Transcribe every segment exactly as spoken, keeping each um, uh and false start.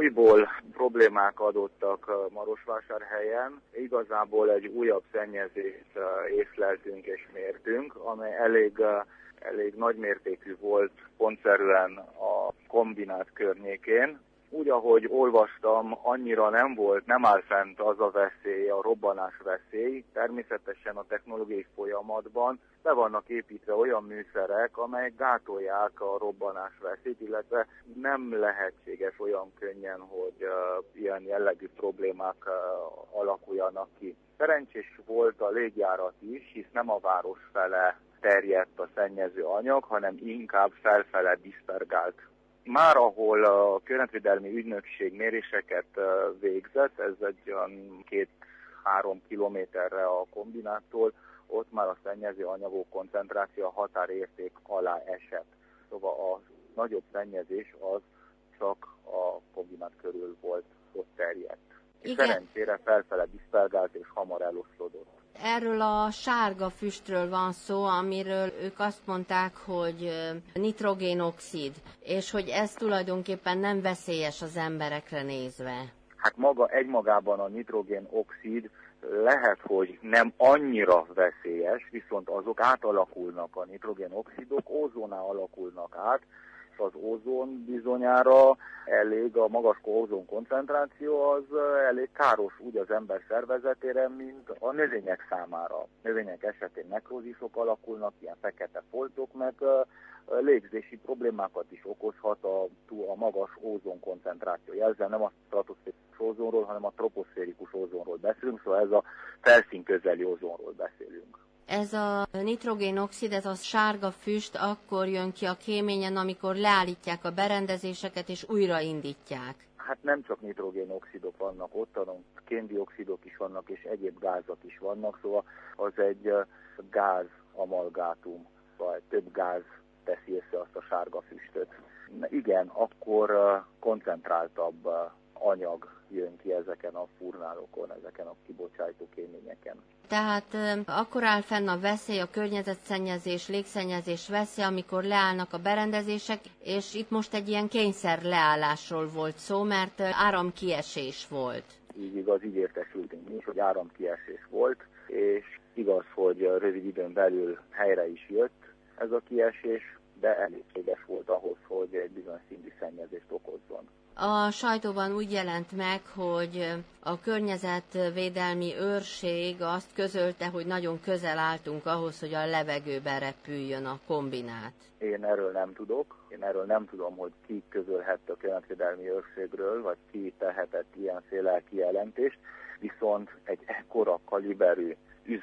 újból problémák adottak Marosvásárhelyen. Igazából egy újabb szennyezést észleltünk és mértünk, amely elég, elég nagymértékű volt pontszerűen a kombinát környékén. Úgy, ahogy olvastam, annyira nem volt, nem áll fent az a veszély, a robbanás veszély. Természetesen a technológiai folyamatban be vannak építve olyan műszerek, amelyek gátolják a robbanás veszélyt, illetve nem lehetséges olyan könnyen, hogy uh, ilyen jellegű problémák uh, alakuljanak ki. Szerencsés volt a légjárat is, hisz nem a város fele terjedt a szennyező anyag, hanem inkább felfele diszpergált. Már ahol a környezetvédelmi ügynökség méréseket végzett, ez egy olyan két-három kilométerre a kombináttól, ott már a szennyező anyagok koncentráció a határérték alá esett. Szóval a nagyobb szennyezés az csak a kombinát körül volt, ott terjedt. Igen. Szerencsére felfele diszpergált és hamar eloszlódott. Erről a sárga füstről van szó, amiről ők azt mondták, hogy nitrogénoxid, és hogy ez tulajdonképpen nem veszélyes az emberekre nézve. Hát maga egymagában a nitrogénoxid lehet, hogy nem annyira veszélyes, viszont azok átalakulnak, a nitrogénoxidok ózónná alakulnak át, és az ózon bizonyára elég, a magas ózon koncentráció az elég káros úgy az ember szervezetére, mint a növények számára. A növények esetén nekrózisok alakulnak, ilyen fekete foltok, meg légzési problémákat is okozhat a, a magas ózon koncentráció. Ezzel nem a stratoszférikus ózonról, hanem a troposzférikus ózonról beszélünk, szóval ez a felszín közeli ózonról beszélünk. Ez a nitrogénoxid, ez a sárga füst akkor jön ki a kéményen, amikor leállítják a berendezéseket és újraindítják. Hát nem csak nitrogénoxidok vannak ott, hanem kéndioxidok is vannak, és egyéb gázak is vannak, szóval az egy gáz amalgátum, vagy több gáz teszi össze azt a sárga füstöt. Igen, akkor koncentráltabb anyag jön ki ezeken a furnálókon, ezeken a kibocsátó kéményeken. Tehát akkor áll fenn a veszély, a környezetszennyezés, légszennyezés veszély, amikor leállnak a berendezések, és itt most egy ilyen kényszer leállásról volt szó, mert áramkiesés volt. Így igaz, így értesültünk mi is, hogy áramkiesés volt, és igaz, hogy rövid időn belül helyre is jött ez a kiesés, de elégséges volt ahhoz, hogy egy bizonyos szintű szennyezést okozzon. A sajtóban úgy jelent meg, hogy a környezetvédelmi őrség azt közölte, hogy nagyon közel álltunk ahhoz, hogy a levegőbe repüljön a kombinát. Én erről nem tudok. Én erről nem tudom, hogy ki közölhette a környezetvédelmi őrségről, vagy ki tehetett ilyenféle kijelentést, viszont egy ekkora kaliberű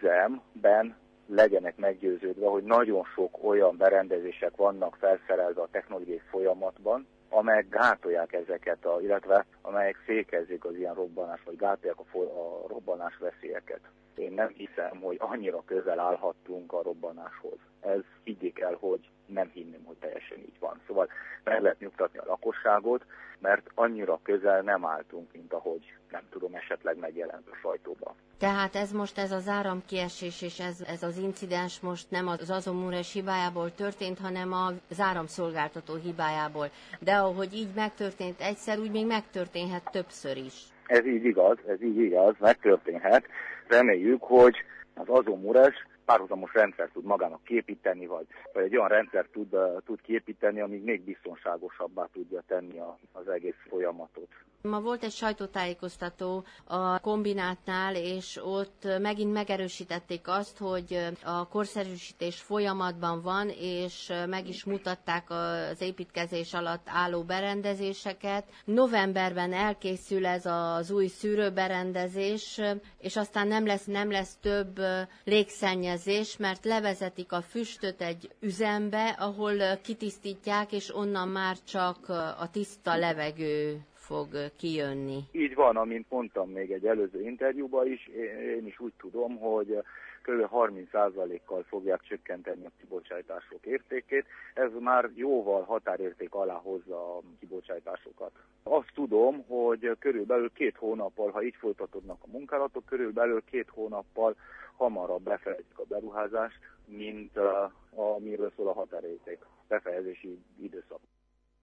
üzemben legyenek meggyőződve, hogy nagyon sok olyan berendezések vannak felszerelve a technológiai folyamatban, amelyek gátolják ezeket, a, illetve amelyek fékezik az ilyen robbanás, vagy gátolják a, a robbanás veszélyeket. Én nem hiszem, hogy annyira közel állhattunk a robbanáshoz. Ez higgyék el, hogy nem hinném, hogy teljesen így van. Szóval meg lehet nyugtatni a lakosságot, mert annyira közel nem álltunk, mint ahogy, nem tudom, esetleg megjelent a sajtóban. Tehát ez most ez az áramkiesés és ez, ez az incidens most nem az Azomures hibájából történt, hanem az áramszolgáltató hibájából. De ahogy így megtörtént egyszer, úgy még megtörténhet többször is. Ez így igaz, ez így igaz, megtörténhet. Reméljük, hogy az Azomures párhuzamos rendszer tud magának képíteni, vagy, vagy egy olyan rendszer tud, uh, tud képíteni, ami még biztonságosabbá tudja tenni a, az egész folyamatot. Ma volt egy sajtótájékoztató a kombinátnál, és ott megint megerősítették azt, hogy a korszerűsítés folyamatban van, és meg is mutatták az építkezés alatt álló berendezéseket. Novemberben elkészül ez az új szűrőberendezés, és aztán nem lesz, nem lesz több légszennyezés, mert levezetik a füstöt egy üzembe, ahol kitisztítják, és onnan már csak a tiszta levegő fog kijönni. Így van, amint mondtam még egy előző interjúban is, én is úgy tudom, hogy kb. harminc százalékkal fogják csökkenteni a kibocsátások értékét. Ez már jóval határérték alá hozza a kibocsátásokat. Azt tudom, hogy körülbelül két hónappal, ha így folytatódnak a munkálatok, körülbelül két hónappal hamarabb befejezik a beruházást, mint amiről szól a határérték befejezési időszak.